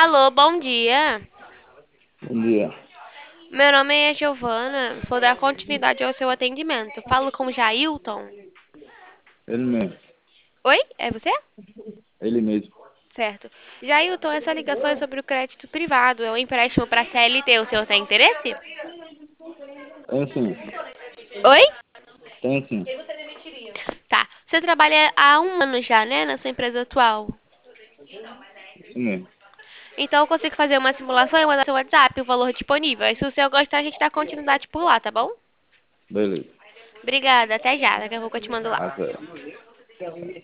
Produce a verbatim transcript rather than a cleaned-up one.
Alô, bom dia. Bom dia. Meu nome é Giovana. Vou dar continuidade ao seu atendimento. Falo com Jailton. Ele mesmo. Oi? É você? Ele mesmo. Certo. Jailton, essa ligação é sobre o crédito privado. É um empréstimo para C L T. O senhor tem interesse? Tem sim. Oi? Tem sim. Tá. Você trabalha há um ano já, né, na sua empresa atual. Isso mesmo. Então eu consigo fazer uma simulação e mandar no seu WhatsApp o valor disponível. Aí se o senhor gostar, a gente dá continuidade por lá, tá bom? Beleza. Obrigada, até já. Daqui a pouco eu te mando lá. Até.